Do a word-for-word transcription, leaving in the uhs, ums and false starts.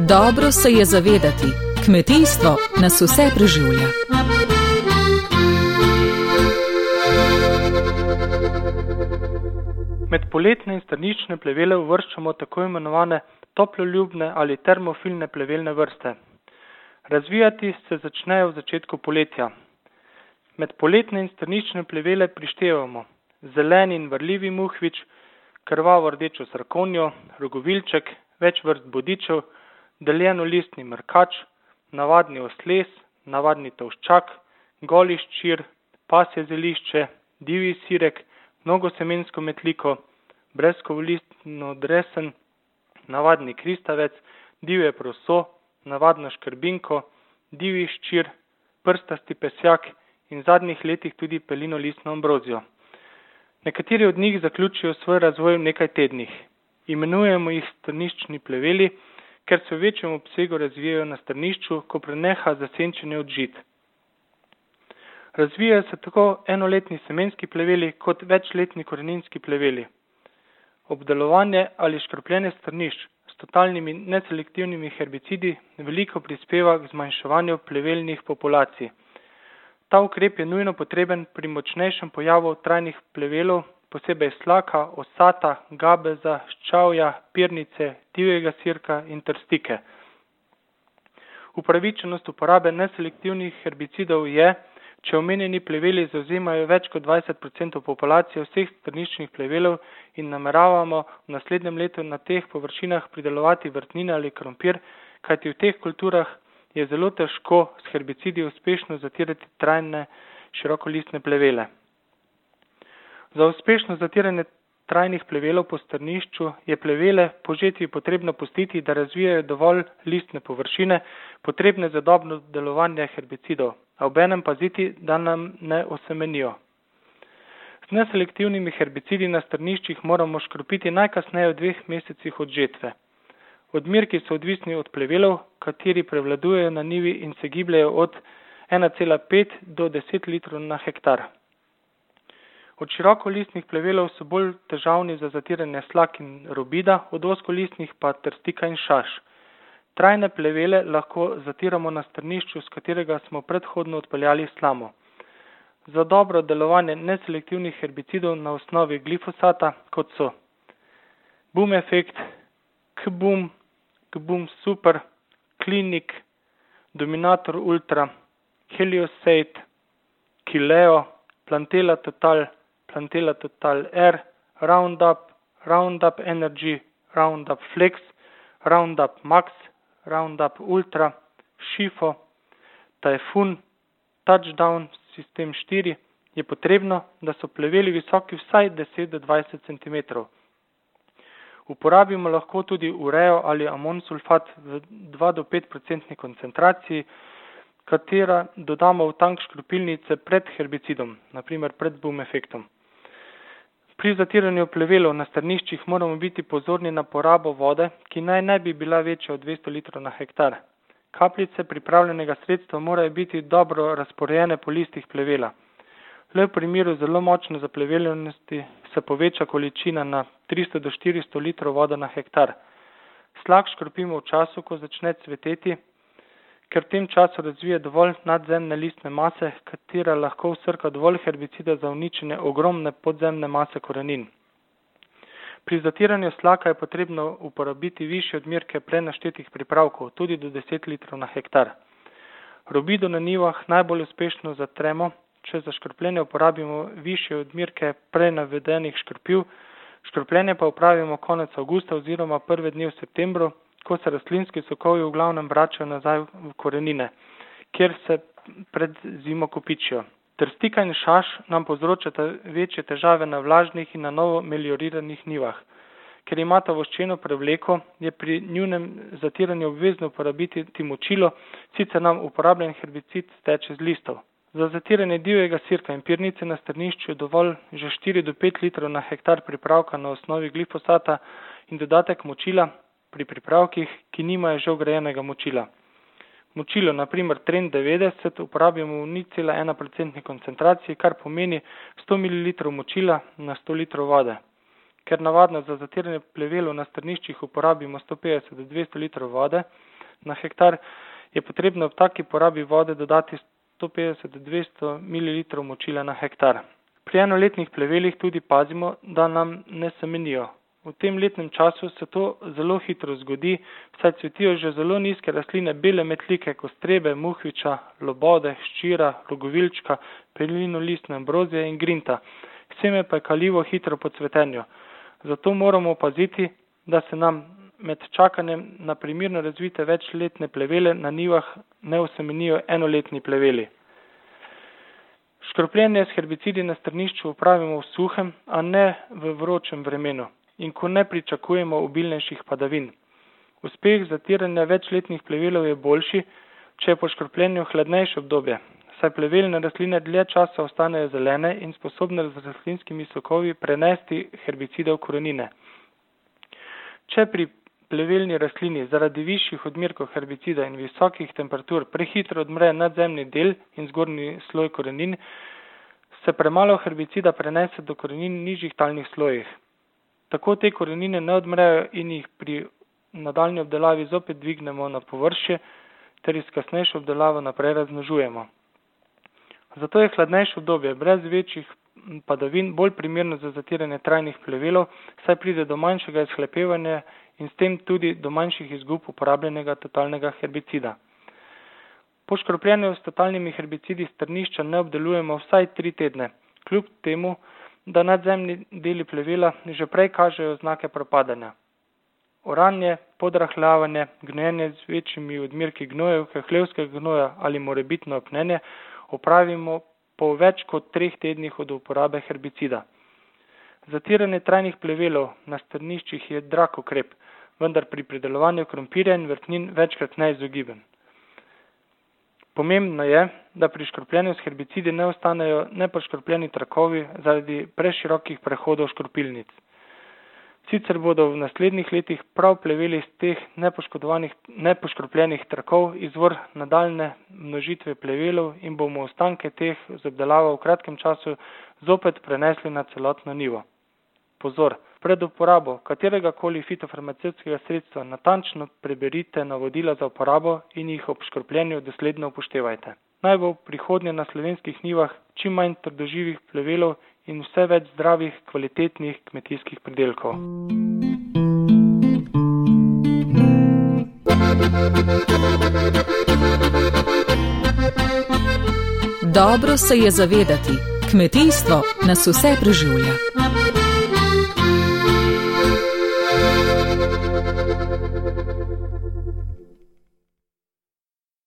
Dobro se je zavedati, kmetijstvo nas vse preživlja. Med poletne in strnične plevele uvrščamo tako imenovane toploljubne ali termofilne plevelne vrste. Razvijati se začnejo v začetku poletja. Med poletne in strnične plevele prištevamo zeleni in vrljivi muhvič, krvavo rdečo srkonjo, rogovilček, več vrst bodičev, deljenolistni mrkač, navadni osles, navadni tolščak, goli ščir, pasje zelišče, divji sirek, mnogosemensko metliko, brezkovolistno dresen, navadni kristavec, divje proso, navadno škrbinko, divji ščir, prstasti pesjak in v zadnjih letih tudi pelinolistno ambrozijo. Nekateri od njih zaključijo svoj razvoj v nekaj tednih. Imenujemo jih strniščni pleveli, ker se v večjem obsegu razvijajo na strnišču, ko preneha zasenčenje od žit. Razvijajo se tako enoletni semenski pleveli kot večletni koreninski pleveli. Obdelovanje ali škropljenje strnišč s totalnimi neselektivnimi herbicidi veliko prispeva k zmanjševanju plevelnih populacij. Ta ukrep je nujno potreben pri močnejšem pojavu trajnih plevelov, posebej slaka, osata, gabeza, ščavja, pirnice, divjega sirka in trstike. Upravičenost uporabe neselektivnih herbicidov je, če omenjeni pleveli zavzemajo več kot dvajset procentov populacije vseh strniščnih plevelov in nameravamo v naslednjem letu na teh površinah pridelovati vrtnine ali krompir, kajti v teh kulturah je zelo težko s herbicidi uspešno zatirati trajne širokolistne plevele. Za uspešno zatiranje trajnih plevelov po strnišču je plevele po žetvi potrebno pustiti, da razvijajo dovolj listne površine, potrebne za dobro delovanje herbicidov, a obenem paziti, da nam ne osemenijo. S neselektivnimi herbicidi na strniščih moramo škropiti najkasneje v dveh mesecih od žetve. Odmerki so odvisni od plevelov, kateri prevladujejo na njivi in se gibljajo od ena cela pet do deset litrov na hektar. Od širokolistnih plevelov so bolj težavni za zatiranje slak in robida, od ozkolistnih pa trstika in šaš. Trajne plevele lahko zatiramo na strnišču, s katerega smo predhodno odpeljali slamo. Za dobro delovanje neselektivnih herbicidov na osnovi glifosata, kot so Boom Effect, K-Boom, K-Boom Super, Klinik, Dominator Ultra, Heliosate, Kileo, Plantela Total, Plantela Total R, Roundup, Roundup Energy, Roundup Flex, Roundup Max, Roundup Ultra, Šifo, Tajfun, Touchdown, Sistem štiri, je potrebno, da so pleveli visoki vsaj deset do dvajset centimetrov. Uporabimo lahko tudi ureo ali amonsulfat v dva do pet procentni koncentraciji, katera dodamo v tank škropilnice pred herbicidom, naprimer pred boom efektom. Pri zatiranju plevelov na strniščih moramo biti pozorni na porabo vode, ki naj ne bi bila večja od dvesto litrov na hektar. Kapljice pripravljenega sredstva morajo biti dobro razporejene po listih plevela. Le v primeru zelo močne zapleveljenosti se poveča količina na tristo do štiristo litrov vode na hektar. Slak škropimo v času, ko začne cveteti, ker v tem času razvije dovolj nadzemne listne mase, katera lahko vsrka dovolj herbicida za uničenje ogromne podzemne mase korenin. Pri zatiranju slaka je potrebno uporabiti višje odmerke prenaštetih pripravkov, tudi do deset litrov na hektar. Robido na njivah najbolj uspešno zatremo, če za škropljenje uporabimo višje odmerke prenavedenih škropiv, škropljenje pa upravimo konec avgusta oziroma prve dni v septembru, ko se rastlinski sokovi v glavnem vračajo nazaj v korenine, kjer se pred zimo kopičijo. Trstika in šaš nam povzročata večje težave na vlažnih in na novo melioriranih njivah. Ker imata voščeno prevleko, je pri njunem zatiranju obvezno uporabiti močilo, sicer nam uporabljen herbicid steče z listov. Za zatiranje divjega sirka in pirnice na strnišču je dovolj že štiri do pet litrov na hektar pripravka na osnovi glifosata in dodatek močila pri pripravkih, ki nimajo že vgrajenega močila. Močilo, naprimer Trend devetdeset, uporabimo v nič cela ena procentni koncentraciji, kar pomeni sto mililitrov močila na sto litrov vode. Ker navadno za zatiranje plevelov na strniščih uporabimo sto petdeset do dvesto litrov vode, na hektar, je potrebno ob taki porabi vode dodati sto petdeset do dvesto mililitrov močila na hektar. Pri enoletnih plevelih tudi pazimo, da nam ne semenijo. V tem letnem času se to zelo hitro zgodi, saj cvetijo že zelo nizke rastline bele metlike, kostrebe, muhviča, lobode, ščira, logovilčka, pelinolistne ambrozije in grinta. Seme pa je kaljivo hitro po cvetenju. Zato moramo paziti, da se nam med čakanjem na primerno razvite večletne plevele na njivah ne osemenijo enoletni pleveli. Škropljenje s herbicidi na strnišču upravimo v suhem, a ne v vročem vremenu in ko ne pričakujemo obilnejših padavin. Uspeh zatiranja večletnih plevelov je boljši, če je po škropljenju hladnejše obdobje, saj plevelne rastline dlje časa ostanejo zelene in sposobne z rastlinskimi sokovi prenesti herbicide v korenine. Če pri plevelni rastlini zaradi višjih odmerkov herbicida in visokih temperatur prehitro odmre nadzemni del in zgornji sloj korenin, se premalo herbicida prenese do korenin nižjih talnih slojih. Tako te korenine ne odmrejo in jih pri nadaljnji obdelavi zopet dvignemo na površje ter iz kasnejšo obdelavo naprej razmnožujemo. Zato je hladnejše obdobje brez večjih padavin bolj primerno za zatiranje trajnih plevelov, saj pride do manjšega izhlepevanja in s tem tudi do manjših izgub uporabljenega totalnega herbicida. Po škropljenju s totalnimi herbicidi strnišča ne obdelujemo vsaj tri tedne, kljub temu, da nadzemni deli plevela že prej kažejo znake propadanja. Oranje, podrahljavanje, gnojenje z večjimi odmerki gnojev, hlevskega gnoja ali morebitno opnenje opravimo po več kot treh tednih od uporabe herbicida. Zatiranje trajnih plevelov na strniščih je drag ukrep, vendar pri pridelovanju krompirja in vrtnin večkrat neizogiben. Pomembno je, da pri škropljenju s herbicidi ne ostanejo nepoškropljeni trakovi zaradi preširokih prehodov škropilnic. Sicer bodo v naslednjih letih prav pleveli iz teh nepoškodovanih, nepoškropljenih trakov izvor nadaljne množitve plevelov in bomo ostanke teh z obdelavo v kratkem času zopet prenesli na celotno nivo. Pozor, pred uporabo kateregakoli fitofarmacevtskega sredstva natančno preberite navodila za uporabo in jih ob škropljenju dosledno upoštevajte. Naj bo v prihodnje na slovenskih njivah čim manj trdoživih plevelov in vse več zdravih, kvalitetnih kmetijskih pridelkov. Dobro se je zavedati, kmetijstvo nas vse preživlja.